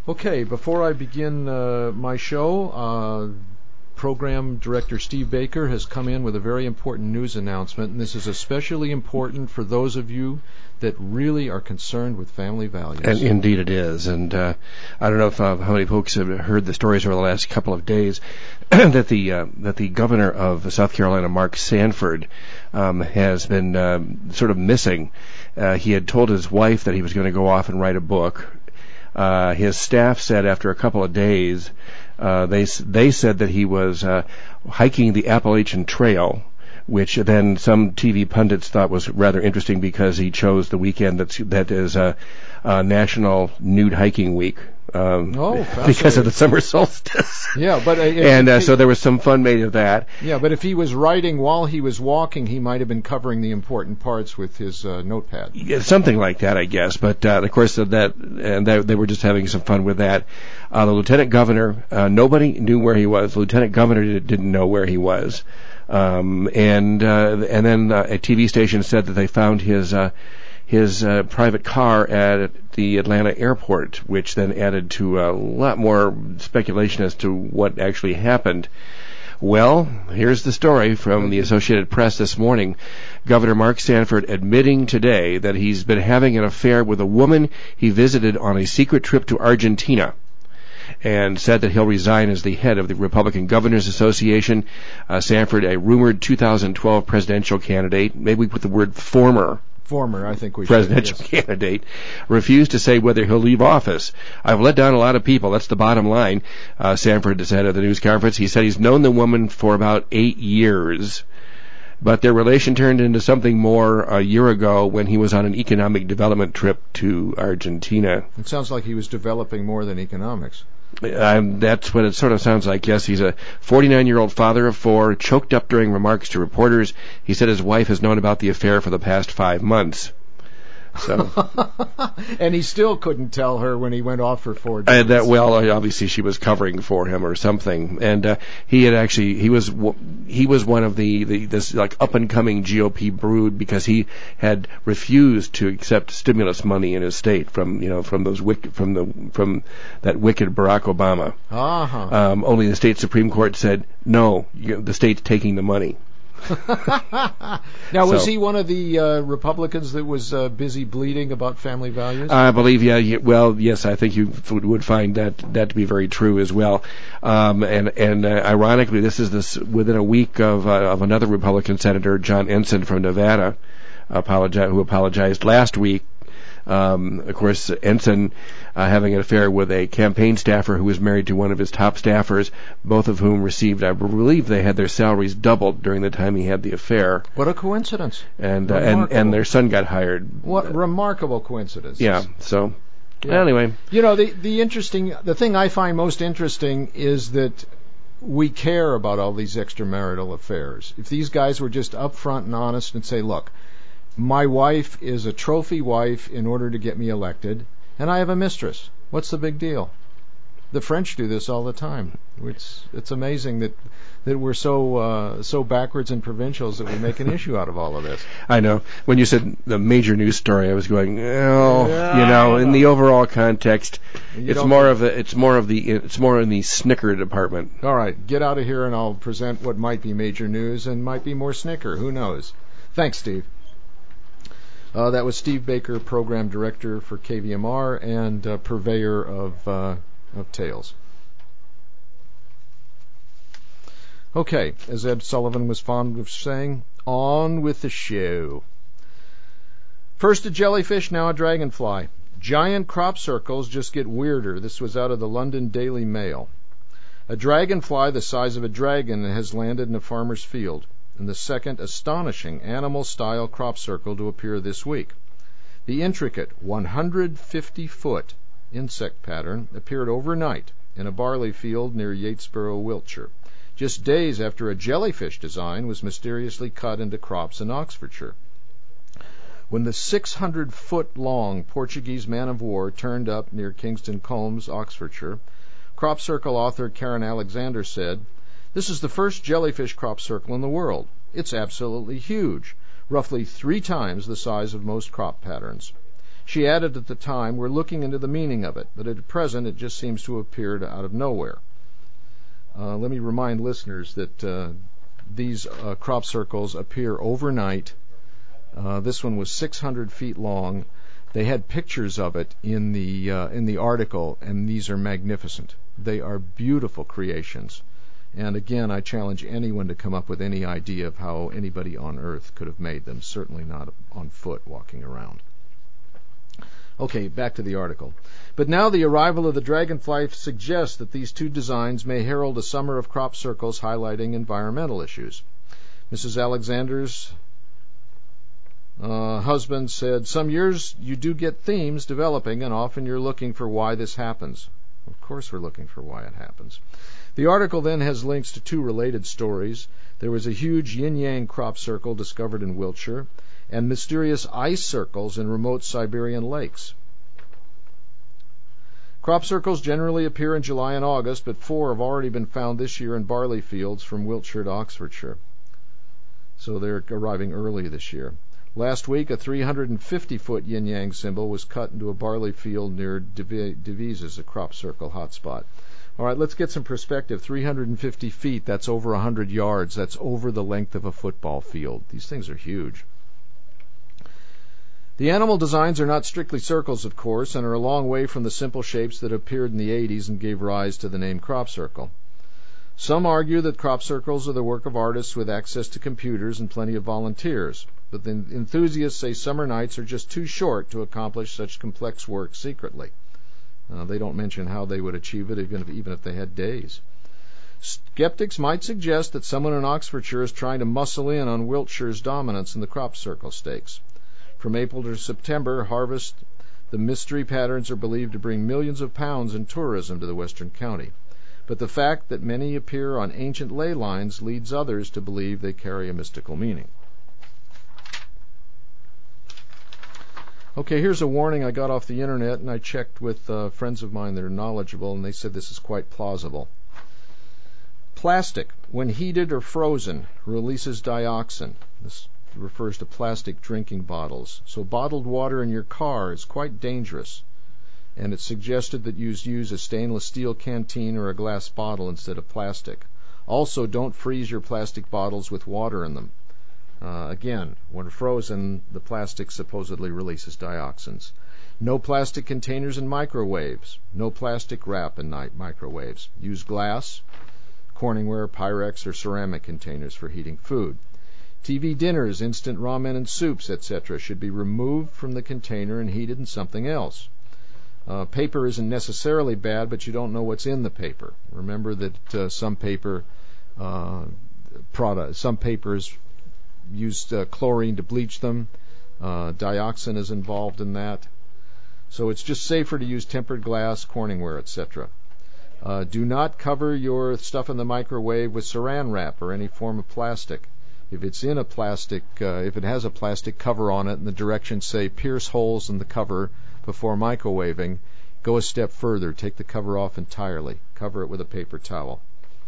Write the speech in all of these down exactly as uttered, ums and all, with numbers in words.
Okay, before I begin uh, my show, uh, Program Director Steve Baker has come in with a very important news announcement, and this is especially important for those of you that really are concerned with family values. And indeed it is. And uh, I don't know if uh, how many folks have heard the stories over the last couple of days that the uh, that the governor of South Carolina, Mark Sanford, um, has been uh, sort of missing. Uh, he had told his wife that he was going to go off and write a book. Uh, his staff said after a couple of days, uh, they they said that he was uh, hiking the Appalachian Trail, which then some T V pundits thought was rather interesting because he chose the weekend that's that is a, a National Nude Hiking Week. Um, oh, because of the summer solstice. Yeah, but uh, and uh, he, so there was some fun made of that. Yeah, but if he was writing while he was walking, he might have been covering the important parts with his uh, notepad. Yeah, something like that, I guess. But uh, of course, uh, that and they, they were just having some fun with that. Uh, the lieutenant governor, uh, nobody knew where he was. The lieutenant governor did, didn't know where he was, um, and uh, and then uh, a T V station said that they found his. Uh, his uh, private car at the Atlanta airport, which then added to a lot more speculation as to what actually happened. Well, here's the story from the Associated Press this morning. Governor Mark Sanford admitting today that he's been having an affair with a woman he visited on a secret trip to Argentina, and said that he'll resign as the head of the Republican Governors Association. Uh, Sanford, a rumored two thousand twelve presidential candidate, maybe we put the word former Former, I think we presidential should, yes. candidate, refused to say whether he'll leave office. I've let down a lot of people. That's the bottom line. Uh, Sanford said at the news conference. He said he's known the woman for about eight years, but their relation turned into something more a year ago when he was on an economic development trip to Argentina. It sounds like he was developing more than economics. Um, that's what it sort of sounds like, yes. He's a forty-nine-year-old father of four, choked up during remarks to reporters. He said his wife has known about the affair for the past five months. So, and he still couldn't tell her when he went off for four days. Uh, that well, obviously she was covering for him or something. And uh, he had actually he was he was one of the, the this like up and coming G O P brood because he had refused to accept stimulus money in his state from you know from those wicked, from the from that wicked Barack Obama. Uh-huh. Um, only the state Supreme Court said no, you, the state's taking the money. Now, was so, he one of the uh, Republicans that was uh, busy bleating about family values? I believe, yeah. He, well, yes, I think you would find that that to be very true as well. Um, and and uh, ironically, this is this within a week of uh, of another Republican senator, John Ensign from Nevada, apologize, who apologized last week. Um, of course, Ensign uh, having an affair with a campaign staffer who was married to one of his top staffers, both of whom received, I believe, they had their salaries doubled during the time he had the affair. What a coincidence! And uh, and and their son got hired. What uh, remarkable coincidence! Yeah. So yeah. Anyway, you know, the the interesting, the thing I find most interesting is that we care about all these extramarital affairs. If these guys were just upfront and honest and say, look, my wife is a trophy wife in order to get me elected, and I have a mistress. What's the big deal? The French do this all the time. It's it's amazing that that we're so uh, so backwards and provincials that we make an issue out of all of this. I know. When you said the major news story, I was going, oh, yeah, you know, in the overall context, you it's more of a, it's more of the it's more in the snicker department. All right, get out of here, and I'll present what might be major news and might be more snicker. Who knows? Thanks, Steve. Uh, that was Steve Baker, Program Director for K V M R and uh, purveyor of uh, of tales. Okay, as Ed Sullivan was fond of saying, on with the show. First a jellyfish, now a dragonfly. Giant crop circles just get weirder. This was out of the London Daily Mail. A dragonfly the size of a dragon has landed in a farmer's field, and the second astonishing animal-style crop circle to appear this week. The intricate one hundred fifty foot insect pattern appeared overnight in a barley field near Yatesboro, Wiltshire, just days after a jellyfish design was mysteriously cut into crops in Oxfordshire. When the six hundred foot long Portuguese man-of-war turned up near Kingston Combs, Oxfordshire, crop circle author Karen Alexander said, "This is the first jellyfish crop circle in the world. It's absolutely huge, roughly three times the size of most crop patterns." She added at the time, "We're looking into the meaning of it, but at present it just seems to have appeared out of nowhere." Uh, let me remind listeners that uh, these uh, crop circles appear overnight. Uh, this one was six hundred feet long. They had pictures of it in the uh, in the article, and these are magnificent. They are beautiful creations. And again, I challenge anyone to come up with any idea of how anybody on Earth could have made them, certainly not on foot walking around. Okay, back to the article. But now the arrival of the dragonfly suggests that these two designs may herald a summer of crop circles highlighting environmental issues. Missus Alexander's uh, husband said, "Some years you do get themes developing, and often you're looking for why this happens." Of course we're looking for why it happens. The article then has links to two related stories. There was a huge yin-yang crop circle discovered in Wiltshire, and mysterious ice circles in remote Siberian lakes. Crop circles generally appear in July and August, but four have already been found this year in barley fields from Wiltshire to Oxfordshire. So they're arriving early this year. Last week, a three hundred fifty foot yin-yang symbol was cut into a barley field near Devizes, a crop circle hotspot. All right, let's get some perspective. three hundred fifty feet, that's over one hundred yards. That's over the length of a football field. These things are huge. The animal designs are not strictly circles, of course, and are a long way from the simple shapes that appeared in the eighties and gave rise to the name crop circle. Some argue that crop circles are the work of artists with access to computers and plenty of volunteers, but the enthusiasts say summer nights are just too short to accomplish such complex work secretly. Uh, they don't mention how they would achieve it, even if, even if they had days. Skeptics might suggest that someone in Oxfordshire is trying to muscle in on Wiltshire's dominance in the crop circle stakes. From April to September harvest, the mystery patterns are believed to bring millions of pounds in tourism to the western county. But the fact that many appear on ancient ley lines leads others to believe they carry a mystical meaning. Okay, here's a warning I got off the internet, and I checked with uh, friends of mine that are knowledgeable, and they said this is quite plausible. Plastic, when heated or frozen, releases dioxin. This refers to plastic drinking bottles. So bottled water in your car is quite dangerous, and it's suggested that you use a stainless steel canteen or a glass bottle instead of plastic. Also, don't freeze your plastic bottles with water in them. Uh, again, when frozen, the plastic supposedly releases dioxins. No plastic containers in microwaves. No plastic wrap in microwaves. Use glass, Corningware, Pyrex, or ceramic containers for heating food. T V dinners, instant ramen and soups, et cetera should be removed from the container and heated in something else. Uh, paper isn't necessarily bad, but you don't know what's in the paper. Remember that uh, some paper uh, product, some papers used uh, chlorine to bleach them. Uh, dioxin is involved in that. So it's just safer to use tempered glass, Corningware, et cetera. Uh, do not cover your stuff in the microwave with saran wrap or any form of plastic. If it's in a plastic, uh, if it has a plastic cover on it and the directions say pierce holes in the cover before microwaving, go a step further. Take the cover off entirely. Cover it with a paper towel.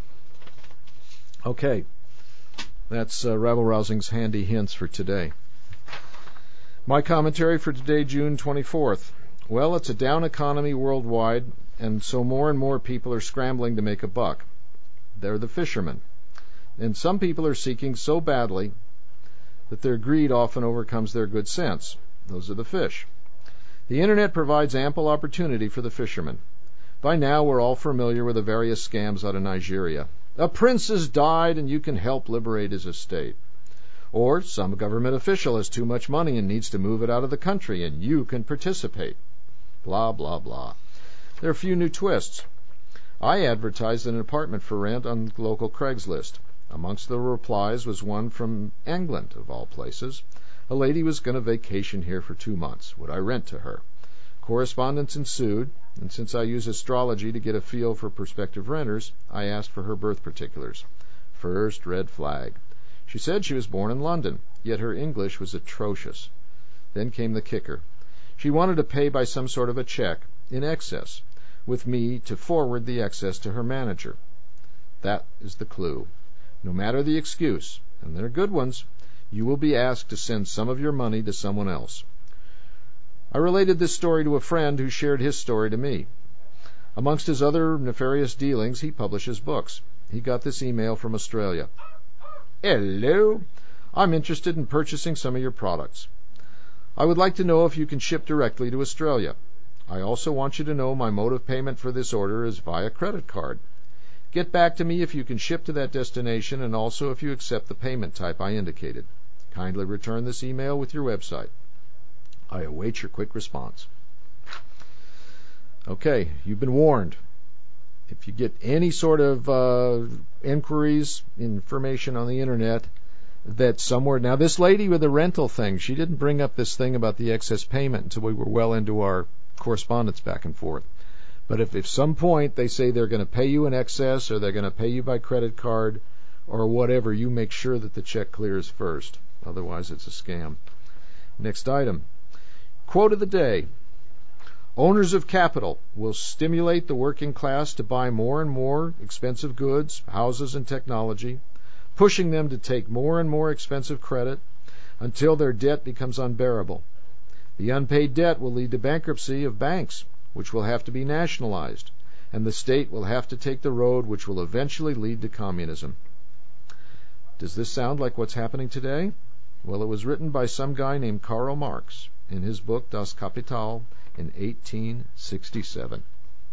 Okay. That's uh, Rabble Rousing's handy hints for today. My commentary for today, June twenty-fourth. Well, it's a down economy worldwide, and so more and more people are scrambling to make a buck. They're the fishermen. And some people are seeking so badly that their greed often overcomes their good sense. Those are the fish. The Internet provides ample opportunity for the fishermen. By now, we're all familiar with the various scams out of Nigeria. A prince has died and you can help liberate his estate. Or some government official has too much money and needs to move it out of the country and you can participate. Blah, blah, blah. There are a few new twists. I advertised an apartment for rent on local Craigslist. Amongst the replies was one from England, of all places. A lady was going to vacation here for two months. Would I rent to her? Correspondence ensued, and since I use astrology to get a feel for prospective renters, I asked for her birth particulars. First red flag. She said she was born in London, yet her English was atrocious. Then came the kicker. She wanted to pay by some sort of a check, in excess, with me to forward the excess to her manager. That is the clue. No matter the excuse, and they're good ones, you will be asked to send some of your money to someone else. I related this story to a friend who shared his story to me. Amongst his other nefarious dealings, he publishes books. He got this email from Australia. Hello. I'm interested in purchasing some of your products. I would like to know if you can ship directly to Australia. I also want you to know my mode of payment for this order is via credit card. Get back to me if you can ship to that destination and also if you accept the payment type I indicated. Kindly return this email with your website. I await your quick response. Okay, you've been warned. If you get any sort of uh, inquiries, information on the internet, that somewhere... Now, this lady with the rental thing, she didn't bring up this thing about the excess payment until we were well into our correspondence back and forth. But if at some point they say they're going to pay you in excess or they're going to pay you by credit card or whatever, you make sure that the check clears first. Otherwise, it's a scam. Next item. Quote of the day. Owners of capital will stimulate the working class to buy more and more expensive goods, houses, and technology, pushing them to take more and more expensive credit until their debt becomes unbearable. The unpaid debt will lead to bankruptcy of banks, which will have to be nationalized, and the state will have to take the road which will eventually lead to communism. Does this sound like what's happening today? Well, it was written by some guy named Karl Marx in his book Das Kapital in eighteen sixty-seven.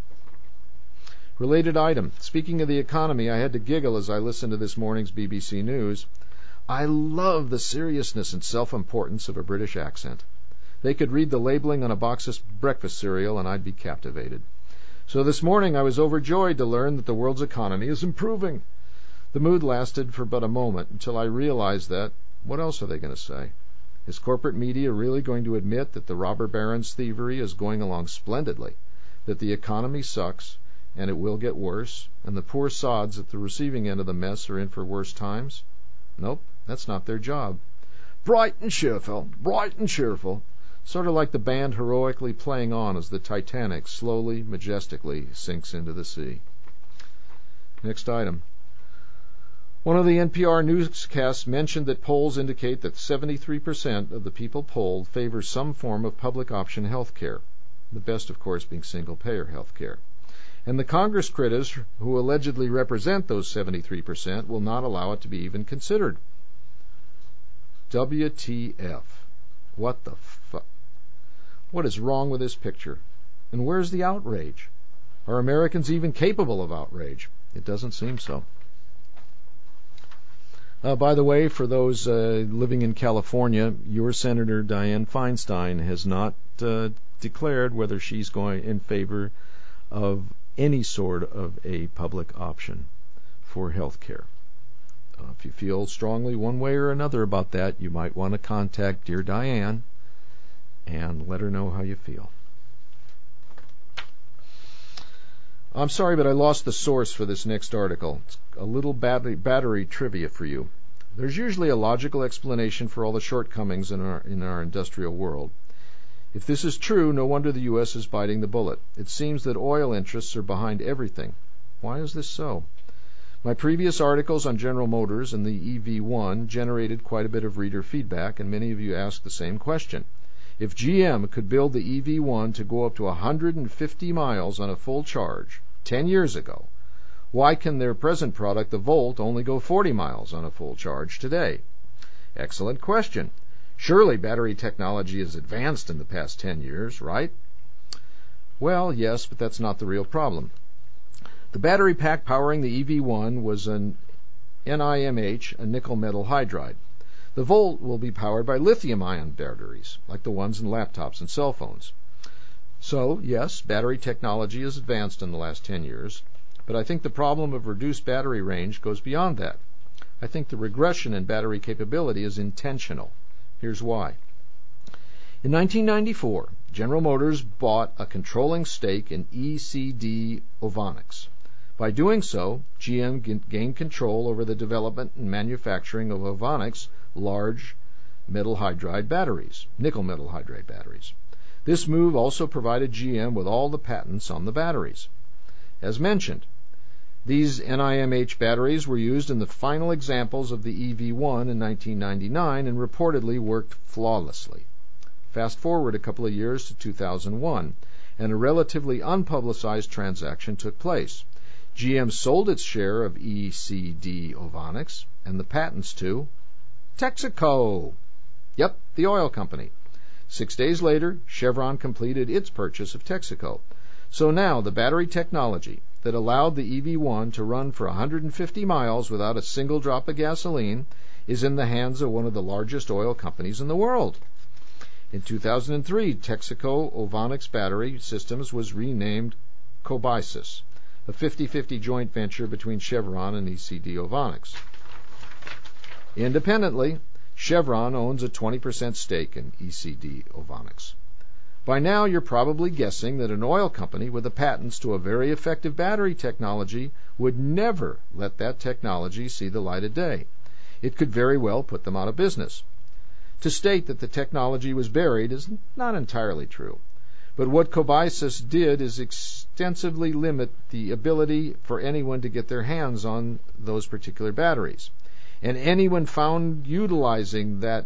Related item. Speaking of the economy, I had to giggle as I listened to this morning's B B C News. I love the seriousness and self-importance of a British accent. They could read the labeling on a box of breakfast cereal and I'd be captivated. So this morning I was overjoyed to learn that the world's economy is improving. The mood lasted for but a moment until I realized that, what else are they going to say? Is corporate media really going to admit that the robber baron's thievery is going along splendidly, that the economy sucks, and it will get worse, and the poor sods at the receiving end of the mess are in for worse times? Nope, that's not their job. Bright and cheerful, bright and cheerful. Sort of like the band heroically playing on as the Titanic slowly, majestically sinks into the sea. Next item. One of the N P R newscasts mentioned that polls indicate that seventy-three percent of the people polled favor some form of public option health care, the best, of course, being single-payer health care. And the Congress critics who allegedly represent those seventy-three percent will not allow it to be even considered. W T F. What the fuck? What is wrong with this picture? And where's the outrage? Are Americans even capable of outrage? It doesn't seem so. Uh, by the way, for those uh, living in California, your Senator Dianne Feinstein has not uh, declared whether she's going in favor of any sort of a public option for health care. Uh, if you feel strongly one way or another about that, you might want to contact dear Dianne and let her know how you feel. I'm sorry, but I lost the source for this next article. It's a little battery, battery trivia for you. There's usually a logical explanation for all the shortcomings in our, in our industrial world. If this is true, no wonder the U S is biting the bullet. It seems that oil interests are behind everything. Why is this so? My previous articles on General Motors and the E V one generated quite a bit of reader feedback, and many of you asked the same question. If G M could build the E V one to go up to one hundred fifty miles on a full charge ten years ago, why can their present product, the Volt, only go forty miles on a full charge today? Excellent question. Surely battery technology has advanced in the past ten years, right? Well, yes, but that's not the real problem. The battery pack powering the E V one was an N I M H, a nickel metal hydride. The Volt will be powered by lithium-ion batteries, like the ones in laptops and cell phones. So, yes, battery technology has advanced in the last ten years, but I think the problem of reduced battery range goes beyond that. I think the regression in battery capability is intentional. Here's why. In nineteen ninety-four, General Motors bought a controlling stake in E C D Ovonics. By doing so, G M gained control over the development and manufacturing of Ovonics' large metal hydride batteries, nickel metal hydride batteries. This move also provided G M with all the patents on the batteries. As mentioned, these N I M H batteries were used in the final examples of the E V one in nineteen ninety-nine and reportedly worked flawlessly. Fast forward a couple of years to two thousand one, and a relatively unpublicized transaction took place. G M sold its share of E C D Ovonics and the patents to Texaco. Yep, the oil company. Six days later, Chevron completed its purchase of Texaco. So now the battery technology that allowed the E V one to run for one hundred fifty miles without a single drop of gasoline is in the hands of one of the largest oil companies in the world. In two thousand three, Texaco Ovonics Battery Systems was renamed Cobysys, a fifty-fifty joint venture between Chevron and E C D Ovonics. Independently, Chevron owns a twenty percent stake in E C D Ovonics. By now, you're probably guessing that an oil company with the patents to a very effective battery technology would never let that technology see the light of day. It could very well put them out of business. To state that the technology was buried is not entirely true. But what Cobysys did is extensively limit the ability for anyone to get their hands on those particular batteries. And anyone found utilizing that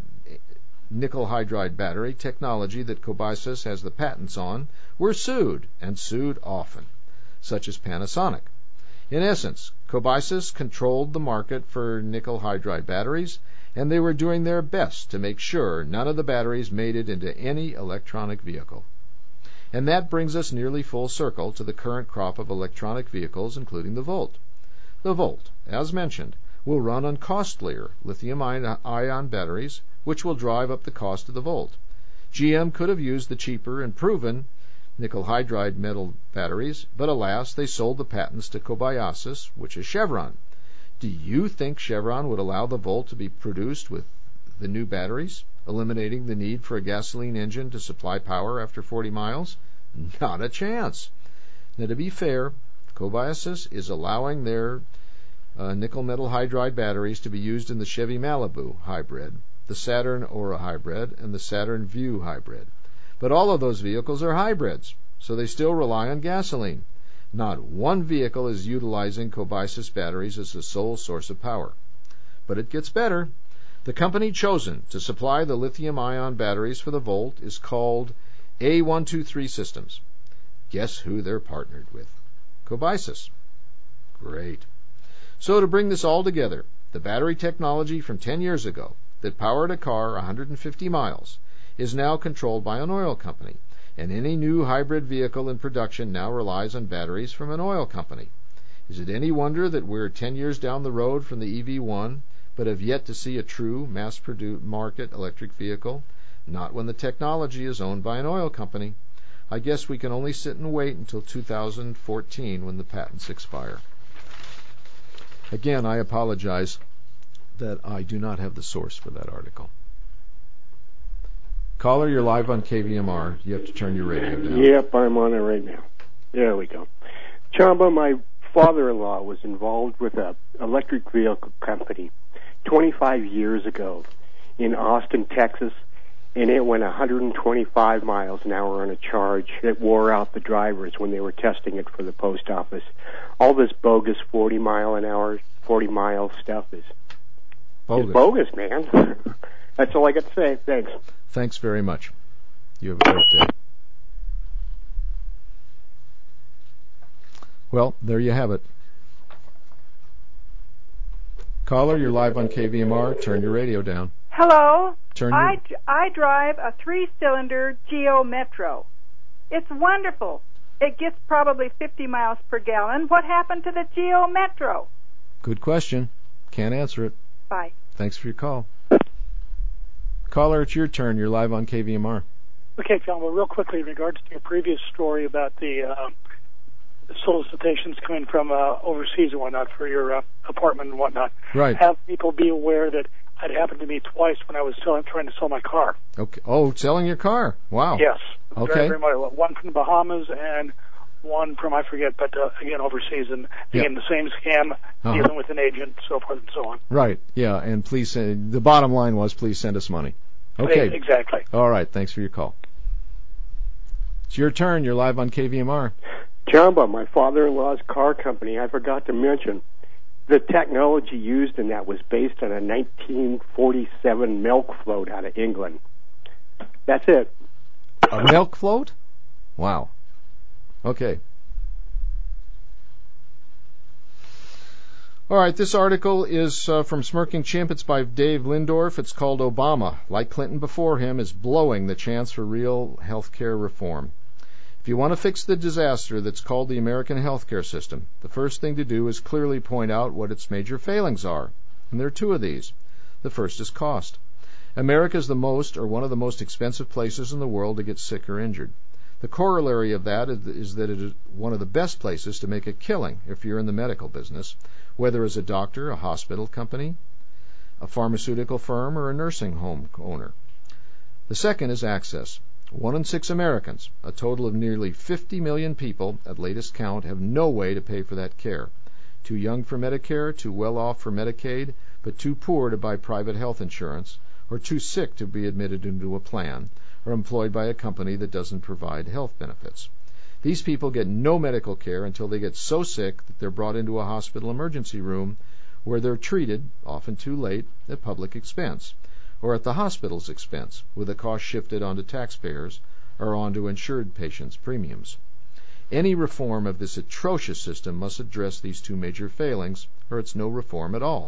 nickel hydride battery technology that Cobysys has the patents on were sued, and sued often, such as Panasonic. In essence, Cobysys controlled the market for nickel hydride batteries, and they were doing their best to make sure none of the batteries made it into any electronic vehicle. And that brings us nearly full circle to the current crop of electronic vehicles, including the Volt. The Volt, as mentioned, will run on costlier lithium-ion batteries, which will drive up the cost of the Volt. G M could have used the cheaper and proven nickel hydride metal batteries, but alas, they sold the patents to Cobysys, which is Chevron. Do you think Chevron would allow the Volt to be produced with the new batteries, eliminating the need for a gasoline engine to supply power after forty miles? Not a chance. Now, to be fair, Cobysys is allowing their uh, nickel metal hydride batteries to be used in the Chevy Malibu hybrid, the Saturn Aura hybrid, and the Saturn Vue hybrid. But all of those vehicles are hybrids, so they still rely on gasoline. Not one vehicle is utilizing Cobysys batteries as the sole source of power. But it gets better. The company chosen to supply the lithium-ion batteries for the Volt is called A one two three Systems. Guess who they're partnered with? Cobysys. Great. So to bring this all together, the battery technology from ten years ago that powered a car one hundred fifty miles is now controlled by an oil company, and any new hybrid vehicle in production now relies on batteries from an oil company. Is it any wonder that we're ten years down the road from the E V one, but have yet to see a true mass-produced market electric vehicle? Not when the technology is owned by an oil company. I guess we can only sit and wait until two thousand fourteen when the patents expire. Again, I apologize that I do not have the source for that article. Caller, you're live on K V M R. You have to turn your radio down. Yep, I'm on it right now. There we go. Chamba, my father-in-law was involved with an electric vehicle company twenty-five years ago in Austin, Texas, and it went one hundred twenty-five miles an hour on a charge. It wore out the drivers when they were testing it for the post office. All this bogus forty mile an hour, forty mile stuff is bogus, is bogus man. That's all I got to say. Thanks. Thanks very much. You have a great day. Well, there you have it. Caller, you're live on K V M R. Turn your radio down. Hello. Turn your... I, I drive a three-cylinder Geo Metro. It's wonderful. It gets probably fifty miles per gallon. What happened to the Geo Metro? Good question. Can't answer it. Bye. Thanks for your call. Caller, it's your turn. You're live on K V M R. Okay, John, well, real quickly, in regards to your previous story about the uh, solicitations coming from uh, overseas and whatnot for your uh, apartment and whatnot, right. Have people be aware that it happened to me twice when I was selling, trying to sell my car. Okay. Oh, selling your car. Wow. Yes. Okay. Very, very much. One from the Bahamas and one from, I forget, but uh, again, overseas. And again, yep. The same scam, uh-huh. dealing with an agent, so forth and so on. Right. Yeah. And please, send, the bottom line was, please send us money. Okay. Exactly. All right. Thanks for your call. It's your turn. You're live on K V M R. Chamba, my father-in-law's car company, I forgot to mention, the technology used in that was based on a nineteen forty-seven milk float out of England. That's it. A milk float? Wow. Okay. All right, this article is uh, from Smirking Chimp. It's by Dave Lindorf. It's called Obama, like Clinton before him, is blowing the chance for real health care reform. If you want to fix the disaster that's called the American healthcare system, the first thing to do is clearly point out what its major failings are. And there are two of these. The first is cost. America is the most or one of the most expensive places in the world to get sick or injured. The corollary of that is that it is one of the best places to make a killing if you're in the medical business, whether as a doctor, a hospital company, a pharmaceutical firm, or a nursing home owner. The second is access. One in six Americans, a total of nearly fifty million people at latest count, have no way to pay for that care. Too young for Medicare, too well off for Medicaid, but too poor to buy private health insurance, or too sick to be admitted into a plan, or employed by a company that doesn't provide health benefits. These people get no medical care until they get so sick that they're brought into a hospital emergency room where they're treated, often too late, at public expense, or at the hospital's expense, with the cost shifted onto taxpayers or onto insured patients' premiums. Any reform of this atrocious system must address these two major failings, or it's no reform at all.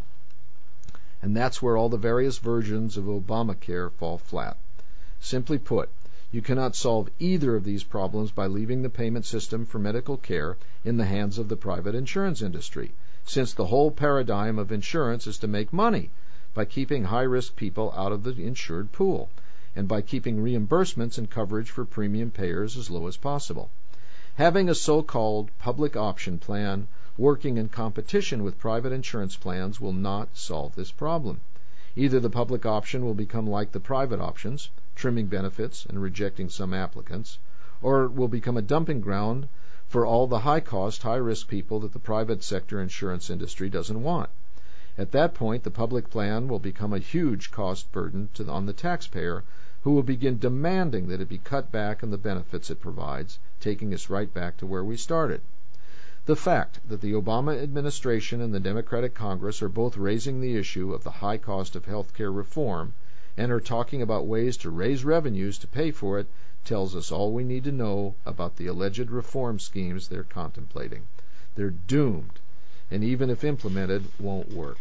And that's where all the various versions of Obamacare fall flat. Simply put, you cannot solve either of these problems by leaving the payment system for medical care in the hands of the private insurance industry, since the whole paradigm of insurance is to make money by keeping high-risk people out of the insured pool, and by keeping reimbursements and coverage for premium payers as low as possible. Having a so-called public option plan working in competition with private insurance plans will not solve this problem. Either the public option will become like the private options, trimming benefits and rejecting some applicants, or it will become a dumping ground for all the high-cost, high-risk people that the private sector insurance industry doesn't want. At that point, the public plan will become a huge cost burden to, on the taxpayer, who will begin demanding that it be cut back on the benefits it provides, taking us right back to where we started. The fact that the Obama administration and the Democratic Congress are both raising the issue of the high cost of health care reform and are talking about ways to raise revenues to pay for it tells us all we need to know about the alleged reform schemes they're contemplating. They're doomed, and even if implemented, won't work.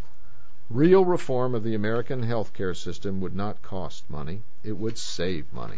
Real reform of the American health care system would not cost money. It would save money.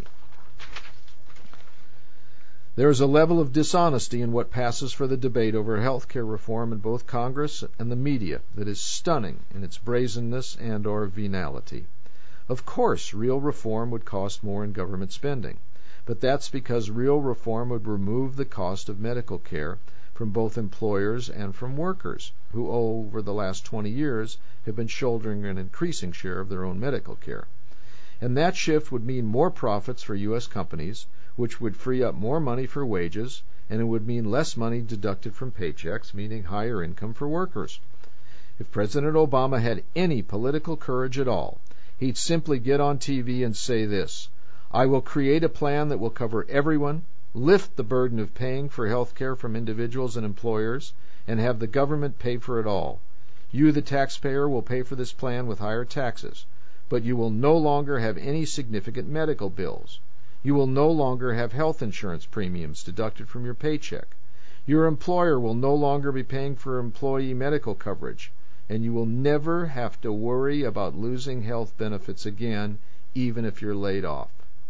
There is a level of dishonesty in what passes for the debate over health care reform in both Congress and the media that is stunning in its brazenness and or venality. Of course, real reform would cost more in government spending, but that's because real reform would remove the cost of medical care from both employers and from workers, who over the last twenty years have been shouldering an increasing share of their own medical care. And that shift would mean more profits for U S companies, which would free up more money for wages, and it would mean less money deducted from paychecks, meaning higher income for workers. If President Obama had any political courage at all, he'd simply get on T V and say this: I will create a plan that will cover everyone, lift the burden of paying for health care from individuals and employers, and have the government pay for it all. You, the taxpayer, will pay for this plan with higher taxes, but you will no longer have any significant medical bills. You will no longer have health insurance premiums deducted from your paycheck. Your employer will no longer be paying for employee medical coverage, and you will never have to worry about losing health benefits again, even if you're laid off.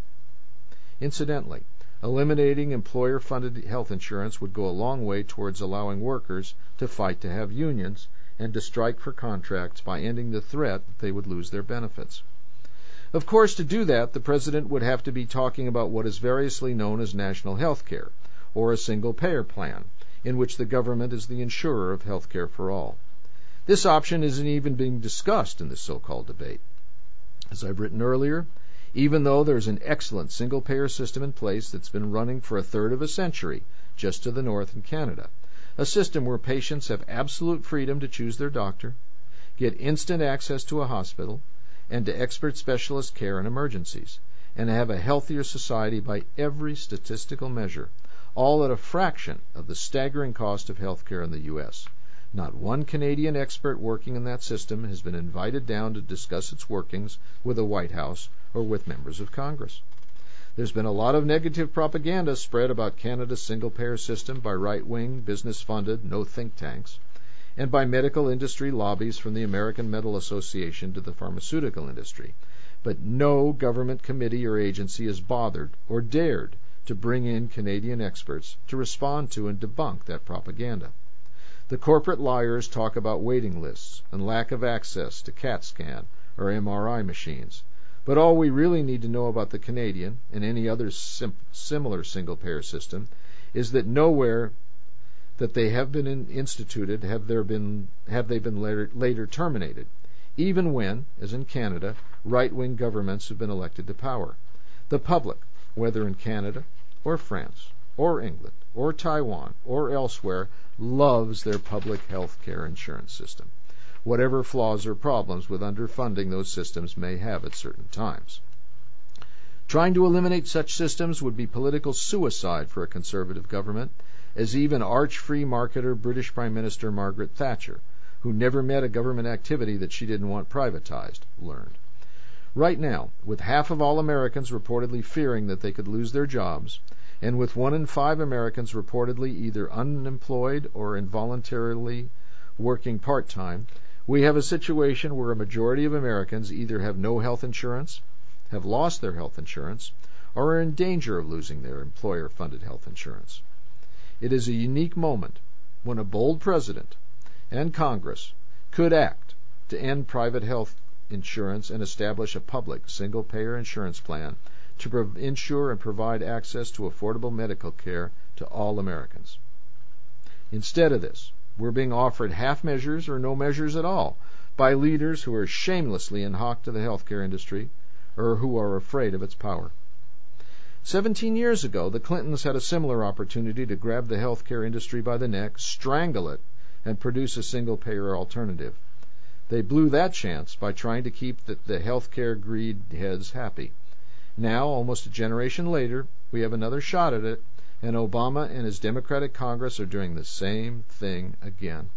Incidentally, eliminating employer-funded health insurance would go a long way towards allowing workers to fight to have unions and to strike for contracts by ending the threat that they would lose their benefits. Of course, to do that, the President would have to be talking about what is variously known as national health care, or a single-payer plan, in which the government is the insurer of health care for all. This option isn't even being discussed in this so-called debate. As I've written earlier, even though there's an excellent single-payer system in place that's been running for a third of a century just to the north in Canada, a system where patients have absolute freedom to choose their doctor, get instant access to a hospital, and to expert specialist care in emergencies, and have a healthier society by every statistical measure, all at a fraction of the staggering cost of health care in the U S Not one Canadian expert working in that system has been invited down to discuss its workings with the White House or with members of Congress. There's been a lot of negative propaganda spread about Canada's single-payer system by right-wing, business-funded, no think tanks, and by medical industry lobbies from the American Medical Association to the pharmaceutical industry. But no government committee or agency has bothered or dared to bring in Canadian experts to respond to and debunk that propaganda. The corporate liars talk about waiting lists and lack of access to CAT scan or M R I machines. But all we really need to know about the Canadian and any other sim- similar single-payer system is that nowhere that they have been in, instituted have there been have they been later, later terminated, even when, as in Canada, right-wing governments have been elected to power. The public, whether in Canada or France or England or Taiwan or elsewhere, loves their public health care insurance system, whatever flaws or problems with underfunding those systems may have at certain times. Trying to eliminate such systems would be political suicide for a conservative government, as even arch-free marketer British Prime Minister Margaret Thatcher, who never met a government activity that she didn't want privatized, learned. Right now, with half of all Americans reportedly fearing that they could lose their jobs, and with one in five Americans reportedly either unemployed or involuntarily working part-time, we have a situation where a majority of Americans either have no health insurance, have lost their health insurance, or are in danger of losing their employer-funded health insurance. It is a unique moment when a bold president and Congress could act to end private health insurance and establish a public single-payer insurance plan to prov- ensure and provide access to affordable medical care to all Americans. Instead of this, we're being offered half measures or no measures at all by leaders who are shamelessly in hock to the healthcare industry or who are afraid of its power. Seventeen years ago, the Clintons had a similar opportunity to grab the healthcare industry by the neck, strangle it, and produce a single-payer alternative. They blew that chance by trying to keep the, the healthcare greed heads happy. Now, almost a generation later, we have another shot at it, and Obama and his Democratic Congress are doing the same thing again.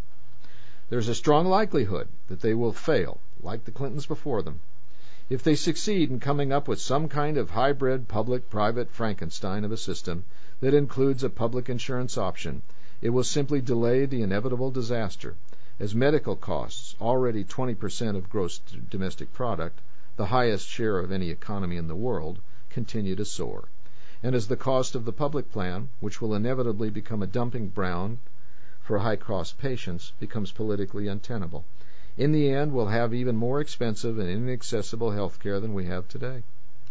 There's a strong likelihood that they will fail, like the Clintons before them. If they succeed in coming up with some kind of hybrid public-private Frankenstein of a system that includes a public insurance option, it will simply delay the inevitable disaster, as medical costs, already twenty percent of gross domestic product, the highest share of any economy in the world, continue to soar. And as the cost of the public plan, which will inevitably become a dumping ground for high-cost patients, becomes politically untenable. In the end, we'll have even more expensive and inaccessible health care than we have today.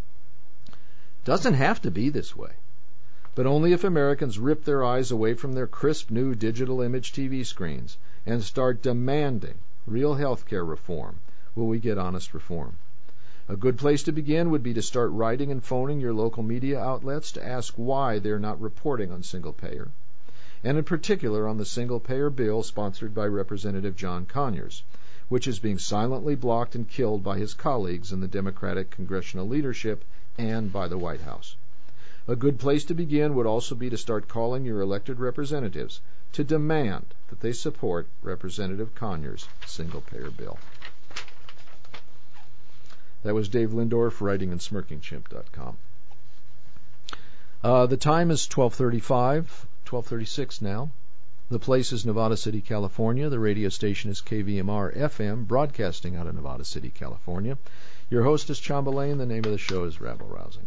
Doesn't have to be this way, but only if Americans rip their eyes away from their crisp new digital image T V screens and start demanding real health care reform will we get honest reform. A good place to begin would be to start writing and phoning your local media outlets to ask why they're not reporting on single-payer, and in particular on the single-payer bill sponsored by Representative John Conyers, which is being silently blocked and killed by his colleagues in the Democratic congressional leadership and by the White House. A good place to begin would also be to start calling your elected representatives to demand that they support Representative Conyers' single-payer bill. That was Dave Lindorff, writing in smirking chimp dot com. Uh, the time is twelve thirty-five, twelve thirty-six now. The place is Nevada City, California. The radio station is K V M R F M, broadcasting out of Nevada City, California. Your host is Chamba Lane. The name of the show is Rabble Rousing.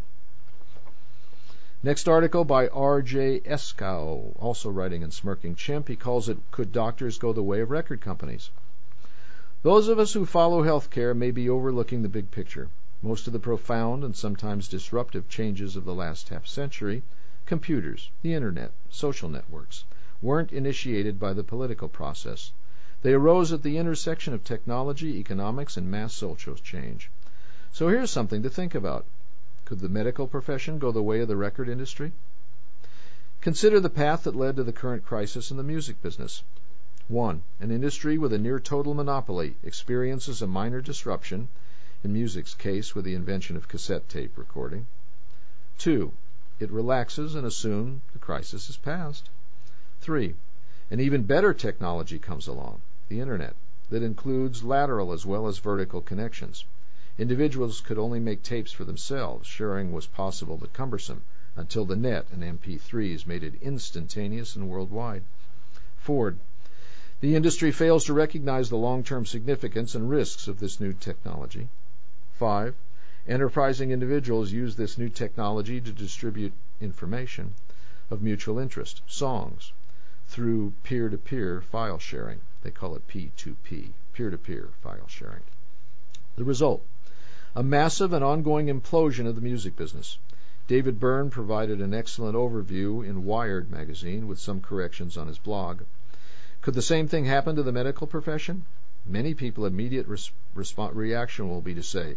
Next article by R J Eskow, also writing in Smirking Chimp. He calls it, Could Doctors Go the Way of Record Companies? Those of us who follow healthcare may be overlooking the big picture. Most of the profound and sometimes disruptive changes of the last half century, computers, the internet, social networks, weren't initiated by the political process. They arose at the intersection of technology, economics, and mass social change. So here's something to think about. Could the medical profession go the way of the record industry? Consider the path that led to the current crisis in the music business. One, an industry with a near-total monopoly experiences a minor disruption, in music's case with the invention of cassette tape recording. Two, it relaxes and assumes the crisis is past. Three, An even better technology comes along, the Internet, that includes lateral as well as vertical connections. Individuals could only make tapes for themselves. Sharing was possible but cumbersome until the net and M P threes made it instantaneous and worldwide. Ford. The industry fails to recognize the long-term significance and risks of this new technology. Five. Enterprising individuals use this new technology to distribute information of mutual interest, songs, through peer-to-peer file sharing. They call it P two P, peer-to-peer file sharing. The result, a massive and ongoing implosion of the music business. David Byrne provided an excellent overview in Wired magazine with some corrections on his blog. Could the same thing happen to the medical profession? Many people immediate res- resp- reaction will be to say,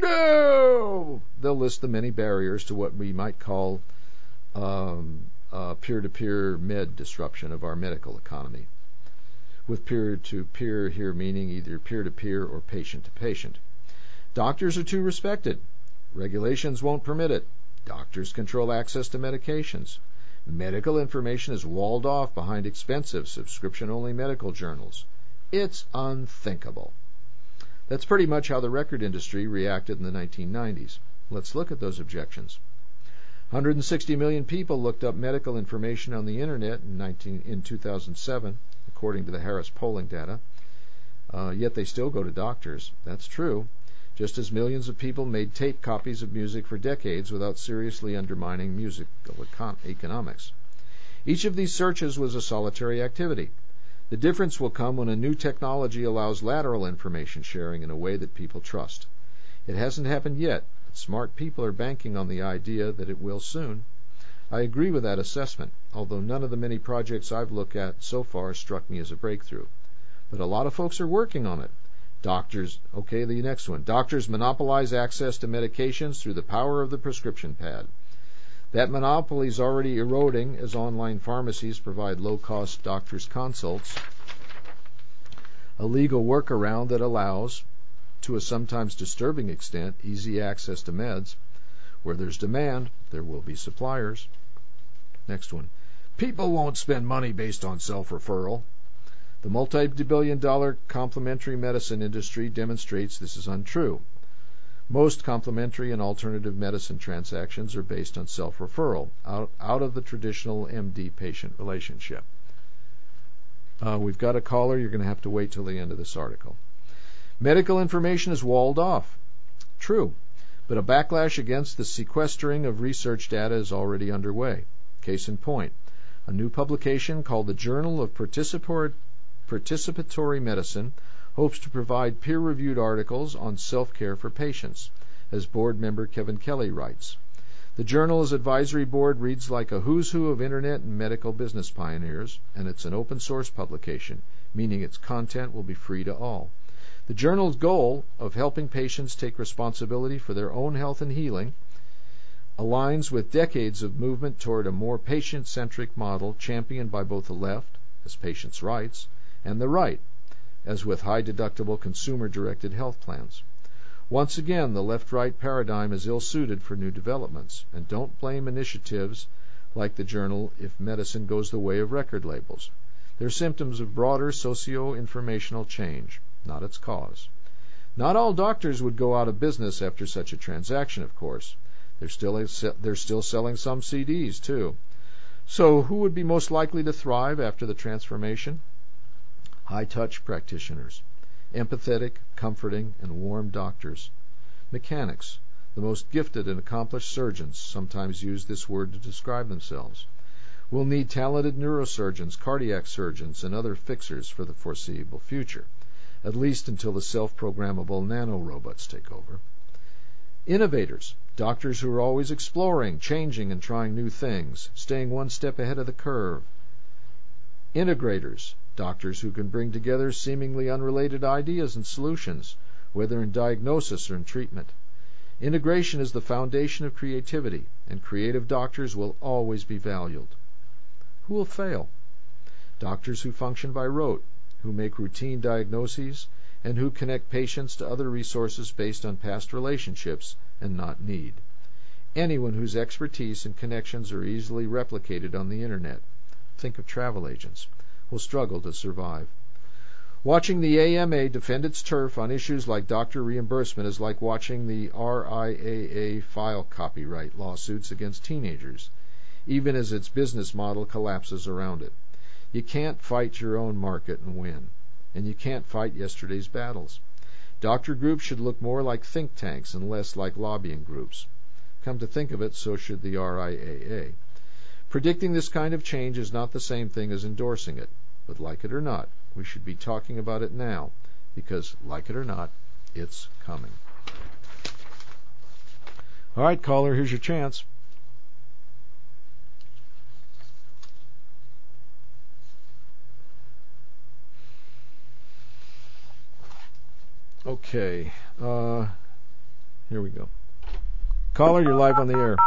no! They'll list the many barriers to what we might call um, uh, peer-to-peer med disruption of our medical economy, with peer-to-peer here meaning either peer-to-peer or patient-to-patient. Doctors are too respected. Regulations won't permit it. Doctors control access to medications. Medical information is walled off behind expensive subscription-only medical journals. It's unthinkable. That's pretty much how the record industry reacted in the nineteen nineties. Let's look at those objections. one hundred sixty million people looked up medical information on the Internet in, nineteen, in two thousand seven, according to the Harris polling data. Uh, yet they still go to doctors. That's true. Just as millions of people made tape copies of music for decades without seriously undermining musical econ- economics. Each of these searches was a solitary activity. The difference will come when a new technology allows lateral information sharing in a way that people trust. It hasn't happened yet, but smart people are banking on the idea that it will soon. I agree with that assessment, although none of the many projects I've looked at so far struck me as a breakthrough. But a lot of folks are working on it. Doctors, okay, the next one. Doctors monopolize access to medications through the power of the prescription pad. That monopoly is already eroding as online pharmacies provide low-cost doctors' consults, a legal workaround that allows, to a sometimes disturbing extent, easy access to meds. Where there's demand, there will be suppliers. Next one. People won't spend money based on self-referral. The multi-billion dollar complementary medicine industry demonstrates this is untrue. Most complementary and alternative medicine transactions are based on self-referral, out, out of the traditional M D-patient relationship. Uh, we've got a caller. You're going to have to wait till the end of this article. Medical information is walled off. True, but a backlash against the sequestering of research data is already underway. Case in point, a new publication called the Journal of Participatory Participatory Medicine hopes to provide peer-reviewed articles on self-care for patients, as board member Kevin Kelly writes. The journal's advisory board reads like a who's who of Internet and medical business pioneers, and it's an open-source publication, meaning its content will be free to all. The journal's goal of helping patients take responsibility for their own health and healing aligns with decades of movement toward a more patient-centric model championed by both the left, as patients' rights, and the right, as with high-deductible consumer-directed health plans. Once again, the left-right paradigm is ill-suited for new developments, and don't blame initiatives like the journal if medicine goes the way of record labels. They're symptoms of broader socio-informational change, not its cause. Not all doctors would go out of business after such a transaction, of course. They're still, they're still selling some C Ds, too. So who would be most likely to thrive after the transformation? High-touch practitioners, empathetic, comforting, and warm doctors. Mechanics, the most gifted and accomplished surgeons, sometimes use this word to describe themselves. We'll need talented neurosurgeons, cardiac surgeons, and other fixers for the foreseeable future, at least until the self-programmable nanorobots take over. Innovators, doctors who are always exploring, changing, and trying new things, staying one step ahead of the curve. Integrators, doctors who can bring together seemingly unrelated ideas and solutions, whether in diagnosis or in treatment. Integration is the foundation of creativity, and creative doctors will always be valued. Who will fail? Doctors who function by rote, who make routine diagnoses, and who connect patients to other resources based on past relationships and not need. Anyone whose expertise and connections are easily replicated on the Internet. Think of travel agents. will struggle to survive. Watching the A M A defend its turf on issues like doctor reimbursement is like watching the R I A A file copyright lawsuits against teenagers, even as its business model collapses around it. You can't fight your own market and win, and you can't fight yesterday's battles. Doctor groups should look more like think tanks and less like lobbying groups. Come to think of it, so should the R I A A. Predicting this kind of change is not the same thing as endorsing it, but like it or not, we should be talking about it now, because, like it or not, it's coming. All right, caller, here's your chance. Okay, uh, here we go. Caller, you're live on the air.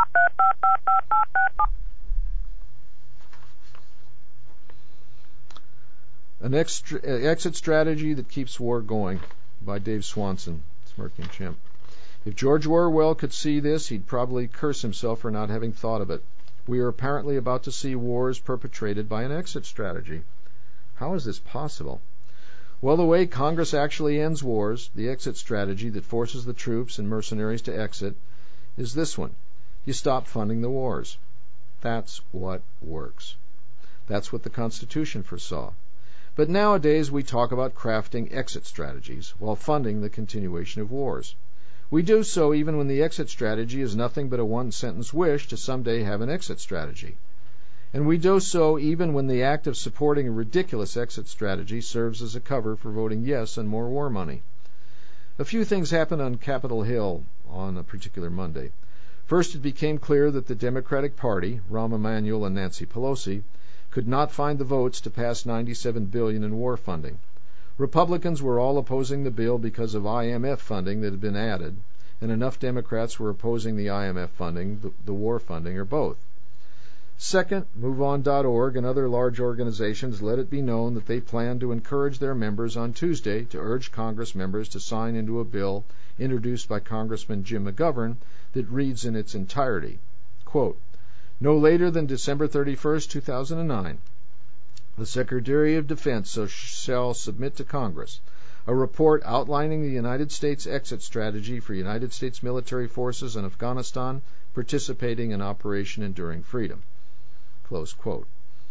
An extra, uh, exit strategy that keeps war going, by Dave Swanson, Smirking Chimp. If George Orwell could see this, he'd probably curse himself for not having thought of it. We are apparently about to see wars perpetrated by an exit strategy. How is this possible? Well, the way Congress actually ends wars, the exit strategy that forces the troops and mercenaries to exit, is this one. You stop funding the wars. That's what works. That's what the Constitution foresaw. But nowadays we talk about crafting exit strategies while funding the continuation of wars. We do so even when the exit strategy is nothing but a one-sentence wish to someday have an exit strategy. And we do so even when the act of supporting a ridiculous exit strategy serves as a cover for voting yes on more war money. A few things happened on Capitol Hill on a particular Monday. First, it became clear that the Democratic Party, Rahm Emanuel and Nancy Pelosi, could not find the votes to pass ninety-seven billion dollars in war funding. Republicans were all opposing the bill because of I M F funding that had been added, and enough Democrats were opposing the I M F funding, the, the war funding, or both. Second, move on dot org and other large organizations let it be known that they plan to encourage their members on Tuesday to urge Congress members to sign into a bill introduced by Congressman Jim McGovern that reads in its entirety, quote, no later than December thirty-first, two thousand nine, the Secretary of Defense shall submit to Congress a report outlining the United States exit strategy for United States military forces in Afghanistan participating in Operation Enduring Freedom. Close quote.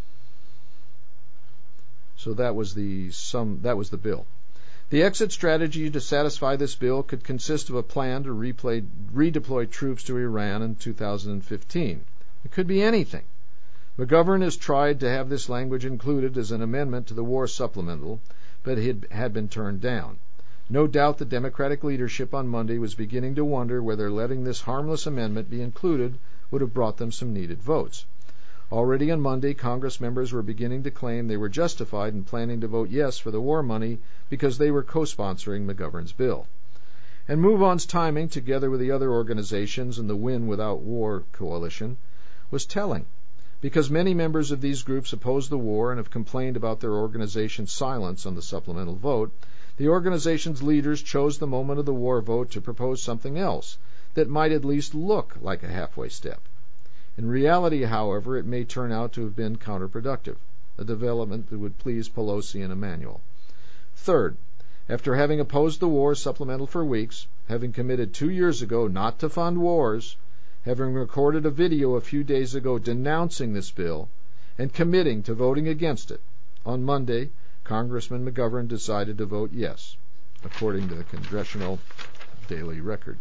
So that was the some that was the bill. The exit strategy to satisfy this bill could consist of a plan to replay, redeploy troops to Iran in two thousand fifteen. It could be anything. McGovern has tried to have this language included as an amendment to the war supplemental, but it had been turned down. No doubt the Democratic leadership on Monday was beginning to wonder whether letting this harmless amendment be included would have brought them some needed votes. Already on Monday, Congress members were beginning to claim they were justified in planning to vote yes for the war money because they were co-sponsoring McGovern's bill. And MoveOn's timing, together with the other organizations in the Win Without War coalition, was telling, because many members of these groups oppose the war and have complained about their organization's silence on the supplemental vote. The organization's leaders chose the moment of the war vote to propose something else that might at least look like a halfway step. In reality, however, it may turn out to have been counterproductive, a development that would please Pelosi and Emanuel. Third, after having opposed the war supplemental for weeks, having committed two years ago not to fund wars, having recorded a video a few days ago denouncing this bill, and committing to voting against it, on Monday, Congressman McGovern decided to vote yes, according to the Congressional Daily Record.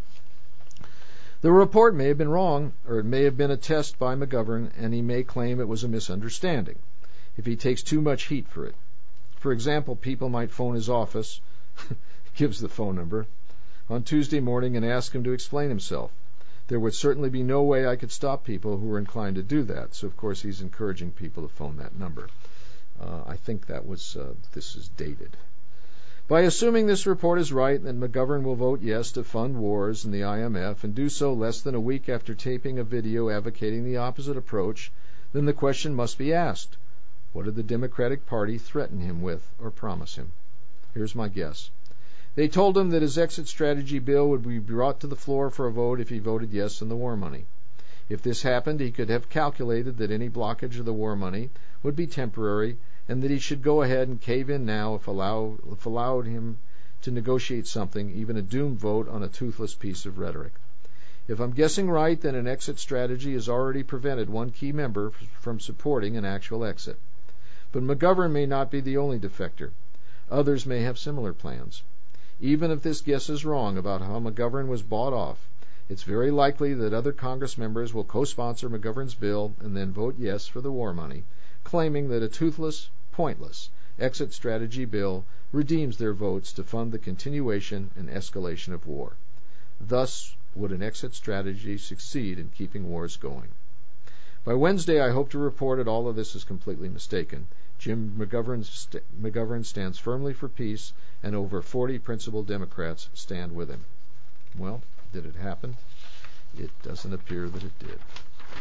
The report may have been wrong, or it may have been a test by McGovern, and he may claim it was a misunderstanding, if he takes too much heat for it. For example, people might phone his office, gives the phone number, on Tuesday morning and ask him to explain himself. There would certainly be no way I could stop people who were inclined to do that, so of course he's encouraging people to phone that number. Uh, I think that was, uh, this is dated. By assuming this report is right, that McGovern will vote yes to fund wars in the I M F and do so less than a week after taping a video advocating the opposite approach, then the question must be asked. What did the Democratic Party threaten him with or promise him? Here's my guess. They told him that his exit strategy bill would be brought to the floor for a vote if he voted yes on the war money. If this happened, he could have calculated that any blockage of the war money would be temporary and that he should go ahead and cave in now if, allow, if allowed him to negotiate something, even a doomed vote on a toothless piece of rhetoric. If I'm guessing right, then an exit strategy has already prevented one key member from supporting an actual exit. But McGovern may not be the only defector. Others may have similar plans. Even if this guess is wrong about how McGovern was bought off, it's very likely that other Congress members will co-sponsor McGovern's bill and then vote yes for the war money, claiming that a toothless, pointless exit strategy bill redeems their votes to fund the continuation and escalation of war. Thus would an exit strategy succeed in keeping wars going. By Wednesday, I hope to report that all of this is completely mistaken. Jim McGovern, st- McGovern stands firmly for peace, and over forty principal Democrats stand with him. Well, did it happen? It doesn't appear that it did.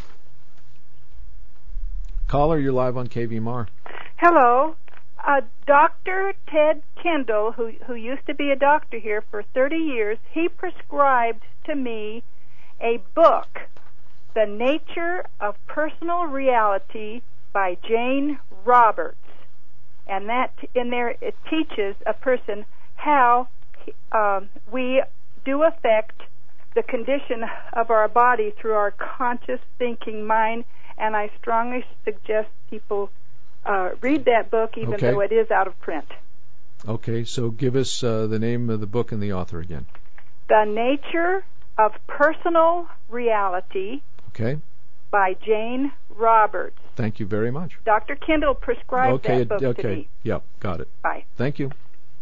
Caller, you're live on K V M R. Hello. Uh, Doctor Ted Kendall, who, who used to be a doctor here for thirty years, he prescribed to me a book, The Nature of Personal Reality by Jane Roberts. And that in there it teaches a person how um, we do affect the condition of our body through our conscious thinking mind, and I strongly suggest people uh, read that book, even Okay. though it is out of print. Okay, so give us uh, the name of the book and the author again. The Nature of Personal Reality Okay. by Jane Roberts. Thank you very much. Doctor Kendall prescribed Okay, that book okay. to me. Yep, got it. Bye. Thank you.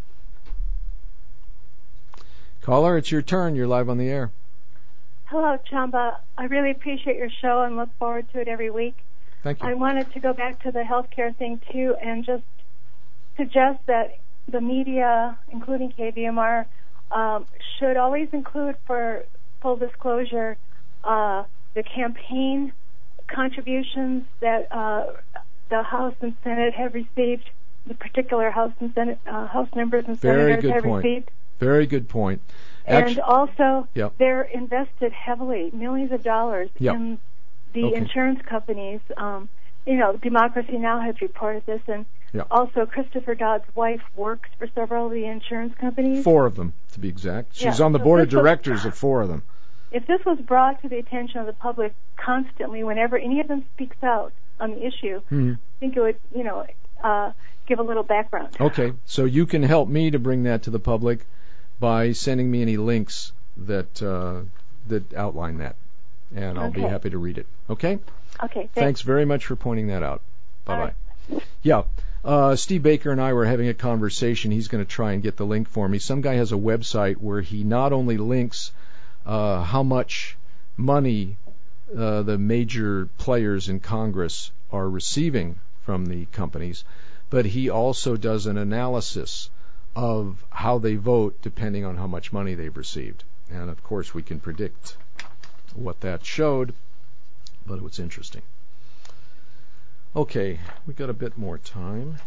Caller, it's your turn. You're live on the air. Hello, Chamba. I really appreciate your show and look forward to it every week. Thank you. I wanted to go back to the healthcare thing, too, and just suggest that the media, including K V M R, um, should always include, for full disclosure, uh, the campaign contributions that uh, the House and Senate have received, the particular House and Senate uh, House members and Very senators good have point. received. Very good point. And Actu- also, Yep. they're invested heavily, millions of dollars, Yep. in the Okay. insurance companies. Um, you know, Democracy Now! Has reported this, and Yep. also Christopher Dodd's wife works for several of the insurance companies. Four of them, to be exact. She's Yeah, on the so board of this was- directors of four of them. If this was brought to the attention of the public constantly, whenever any of them speaks out on the issue, Mm-hmm. I think it would, you know, uh, give a little background. Okay, so you can help me to bring that to the public by sending me any links that uh, that outline that, and I'll be Okay. happy to read it. Okay? Okay, thanks. Thanks very much for pointing that out. Bye-bye. All right. Yeah. Uh, Steve Baker and I were having a conversation. He's going to try and get the link for me. Some guy has a website where he not only links uh, how much money uh, the major players in Congress are receiving from the companies, but he also does an analysis of how they vote depending on how much money they've received. And, of course, we can predict what that showed, but it was interesting. Okay, we got a bit more time.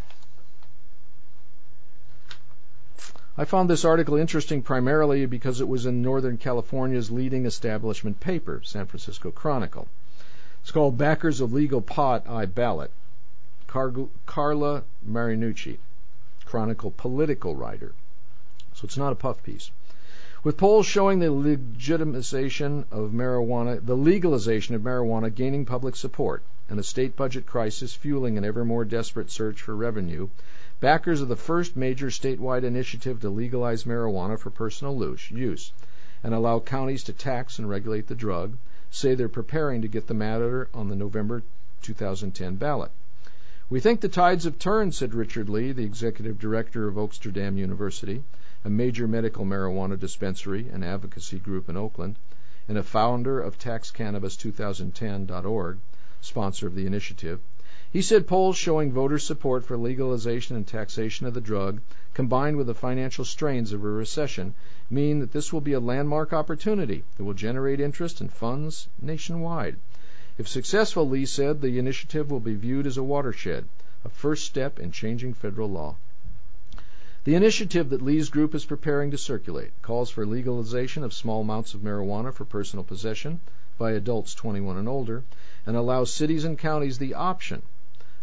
I found this article interesting primarily because it was in Northern California's leading establishment paper, San Francisco Chronicle. It's called Backers of Legal Pot, I Ballot. Car- Carla Marinucci, Chronicle political writer. So it's not a puff piece. With polls showing the legitimization of marijuana, the legalization of marijuana gaining public support, and a state budget crisis fueling an ever more desperate search for revenue, backers of the first major statewide initiative to legalize marijuana for personal use and allow counties to tax and regulate the drug say they're preparing to get the matter on the November two thousand ten ballot. We think the tides have turned, said Richard Lee, the executive director of Oaksterdam University, a major medical marijuana dispensary and advocacy group in Oakland, and a founder of tax cannabis two thousand ten dot org, sponsor of the initiative. He said polls showing voter support for legalization and taxation of the drug, combined with the financial strains of a recession, mean that this will be a landmark opportunity that will generate interest and funds nationwide. If successful, Lee said, the initiative will be viewed as a watershed, a first step in changing federal law. The initiative that Lee's group is preparing to circulate calls for legalization of small amounts of marijuana for personal possession by adults twenty-one and older, and allows cities and counties the option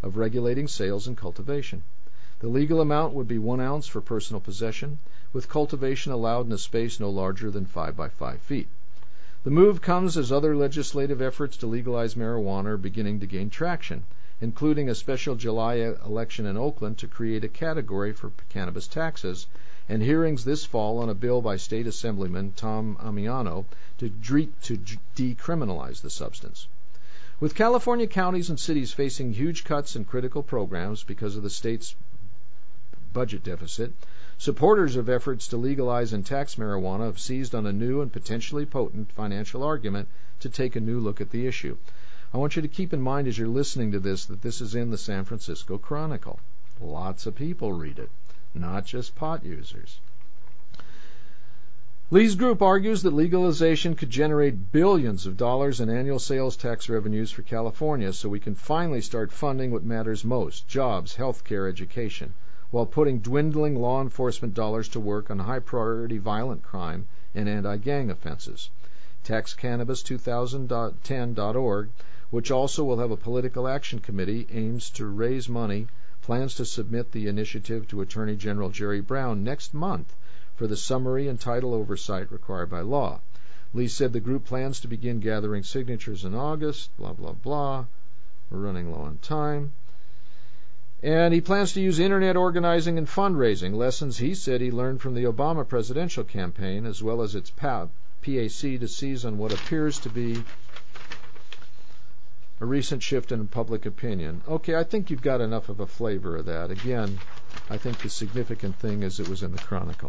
of regulating sales and cultivation. The legal amount would be one ounce for personal possession, with cultivation allowed in a space no larger than five by five feet. The move comes as other legislative efforts to legalize marijuana are beginning to gain traction, including a special July election in Oakland to create a category for cannabis taxes, and hearings this fall on a bill by State Assemblyman Tom Amiano to, dre- to decriminalize the substance. With California counties and cities facing huge cuts in critical programs because of the state's budget deficit, supporters of efforts to legalize and tax marijuana have seized on a new and potentially potent financial argument to take a new look at the issue. I want you to keep in mind as you're listening to this that this is in the San Francisco Chronicle. Lots of people read it, not just pot users. Lee's group argues that legalization could generate billions of dollars in annual sales tax revenues for California so we can finally start funding what matters most, jobs, health care, education, while putting dwindling law enforcement dollars to work on high-priority violent crime and anti-gang offenses. tax cannabis two thousand ten dot org, which also will have a political action committee, aims to raise money, plans to submit the initiative to Attorney General Jerry Brown next month for the summary and title oversight required by law. Lee said the group plans to begin gathering signatures in August, blah, blah, blah. We're running low on time. And he plans to use internet organizing and fundraising, lessons he said he learned from the Obama presidential campaign, as well as its P A C, to seize on what appears to be a recent shift in public opinion. Okay, I think you've got enough of a flavor of that. Again, I think the significant thing is it was in the Chronicle.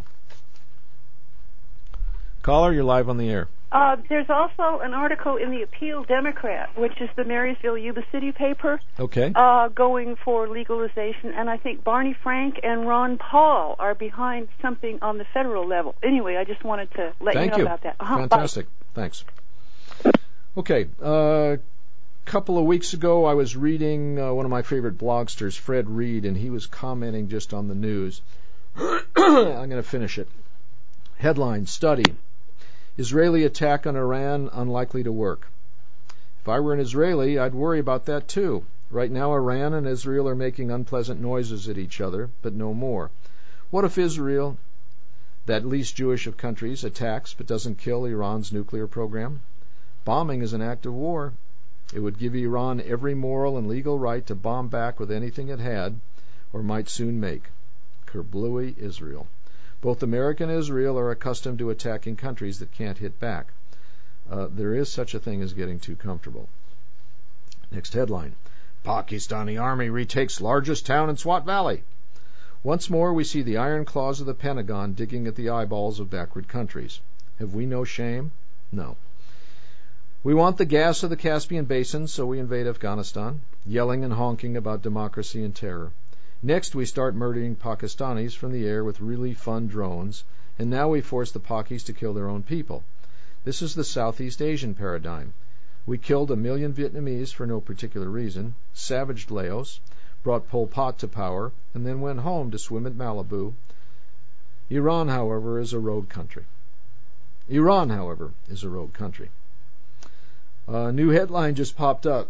Caller, you're live on the air. Uh, there's also an article in the Appeal Democrat, which is the Marysville Yuba City paper, okay. uh, going for legalization, and I think Barney Frank and Ron Paul are behind something on the federal level. Anyway, I just wanted to let Thank you know you. about that. Uh-huh, Fantastic. bye. Thanks. Okay, a uh, couple of weeks ago I was reading uh, one of my favorite blogsters, Fred Reed, and he was commenting just on the news. I'm going to finish it. Headline, study. Israeli attack on Iran unlikely to work. If I were an Israeli, I'd worry about that too. Right now, Iran and Israel are making unpleasant noises at each other, but no more. What if Israel, that least Jewish of countries, attacks but doesn't kill Iran's nuclear program? Bombing is an act of war. It would give Iran every moral and legal right to bomb back with anything it had or might soon make. Kerblooey, Israel. Both America and Israel are accustomed to attacking countries that can't hit back. Uh, there is such a thing as getting too comfortable. Next headline. Pakistani army retakes largest town in Swat Valley. Once more we see the iron claws of the Pentagon digging at the eyeballs of backward countries. Have we no shame? No. We want the gas of the Caspian Basin, so we invade Afghanistan, yelling and honking about democracy and terror. Next, we start murdering Pakistanis from the air with really fun drones, and now we force the Pakis to kill their own people. This is the Southeast Asian paradigm. We killed a million Vietnamese for no particular reason, savaged Laos, brought Pol Pot to power, and then went home to swim at Malibu. Iran, however, is a rogue country. Iran, however, is a rogue country. A new headline just popped up.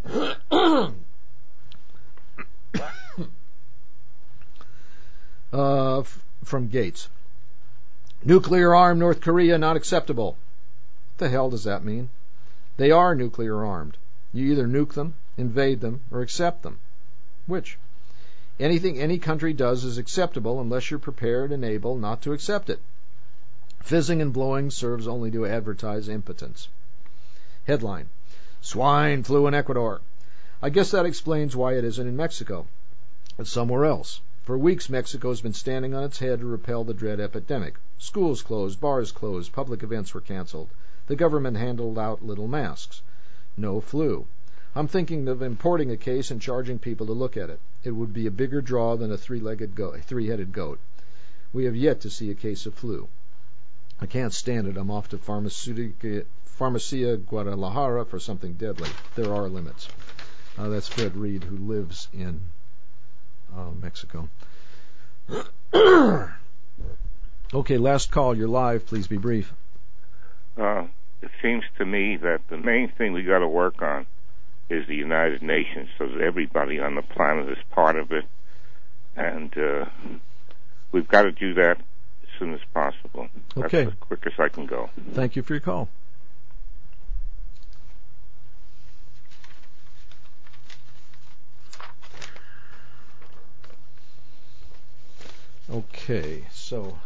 Uh, f- from Gates. Nuclear-armed North Korea not acceptable. What the hell does that mean? They are nuclear-armed. You either nuke them, invade them, or accept them. Which? Anything any country does is acceptable unless you're prepared and able not to accept it. Fizzing and blowing serves only to advertise impotence. Headline. Swine flu in Ecuador. I guess that explains why it isn't in Mexico. It's somewhere else. For weeks, Mexico has been standing on its head to repel the dread epidemic. Schools closed, bars closed, public events were canceled. The government handed out little masks. No flu. I'm thinking of importing a case and charging people to look at it. It would be a bigger draw than a three-legged goat, three-headed goat. We have yet to see a case of flu. I can't stand it. I'm off to Farmacia, Farmacia Guadalajara for something deadly. There are limits. Uh, that's Fred Reed, who lives in uh, Mexico. Okay, last call. You're live. Please be brief. Uh, it seems to me that the main thing we got to work on is the United Nations, so that everybody on the planet is part of it. And uh, we've got to do that as soon as possible. Okay. That's as quick as I can go. Thank you for your call. Okay, so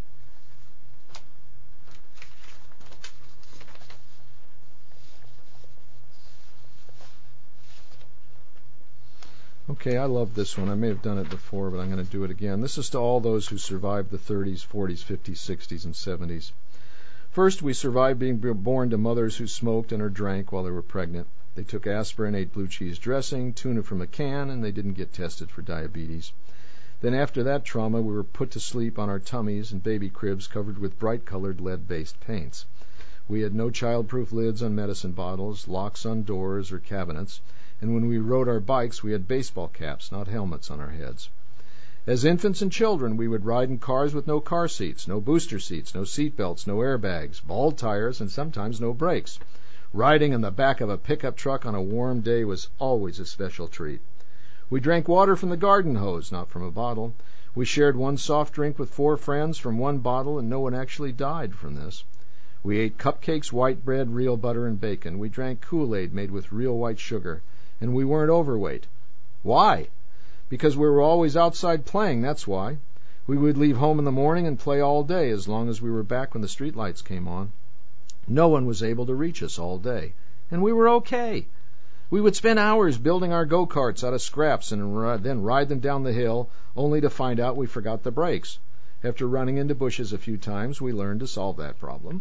Okay, I love this one. I may have done it before, but I'm going to do it again. This is to all those who survived the thirties, forties, fifties, sixties, and seventies. First, we survived being born to mothers who smoked and or drank while they were pregnant. They took aspirin, ate blue cheese dressing, tuna from a can, and they didn't get tested for diabetes. Then after that trauma, we were put to sleep on our tummies in baby cribs covered with bright-colored lead-based paints. We had no child-proof lids on medicine bottles, locks on doors or cabinets, and when we rode our bikes, we had baseball caps, not helmets, on our heads. As infants and children, we would ride in cars with no car seats, no booster seats, no seat belts, no airbags, bald tires, and sometimes no brakes. Riding in the back of a pickup truck on a warm day was always a special treat. We drank water from the garden hose, not from a bottle. We shared one soft drink with four friends from one bottle, and no one actually died from this. We ate cupcakes, white bread, real butter, and bacon. We drank Kool-Aid made with real white sugar, and we weren't overweight. Why? Because we were always outside playing, that's why. We would leave home in the morning and play all day, as long as we were back when the street lights came on. No one was able to reach us all day, and we were okay. We would spend hours building our go-karts out of scraps and then ride them down the hill, only to find out we forgot the brakes. After running into bushes a few times, we learned to solve that problem.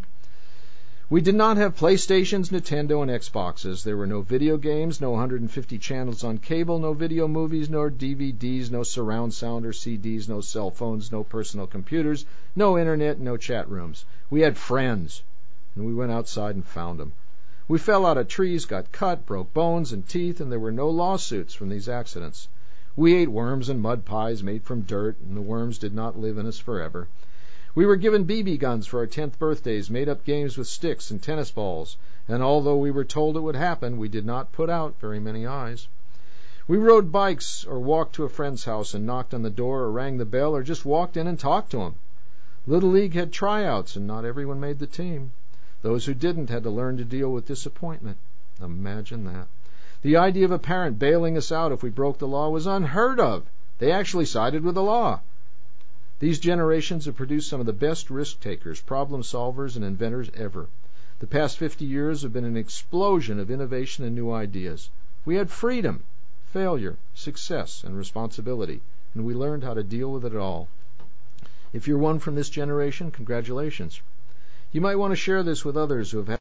We did not have PlayStations, Nintendo, and Xboxes. There were no video games, no one hundred fifty channels on cable, no video movies, nor D V Ds, no surround sound or C Ds, no cell phones, no personal computers, no internet, no chat rooms. We had friends, and we went outside and found them. We fell out of trees, got cut, broke bones and teeth, and there were no lawsuits from these accidents. We ate worms and mud pies made from dirt, and the worms did not live in us forever. We were given B B guns for our tenth birthdays, made up games with sticks and tennis balls, and although we were told it would happen, we did not put out very many eyes. We rode bikes or walked to a friend's house and knocked on the door or rang the bell or just walked in and talked to him. Little League had tryouts, and not everyone made the team. Those who didn't had to learn to deal with disappointment. Imagine that. The idea of a parent bailing us out if we broke the law was unheard of. They actually sided with the law. These generations have produced some of the best risk-takers, problem-solvers, and inventors ever. The past fifty years have been an explosion of innovation and new ideas. We had freedom, failure, success, and responsibility, and we learned how to deal with it all. If you're one from this generation, congratulations. You might want to share this with others who have had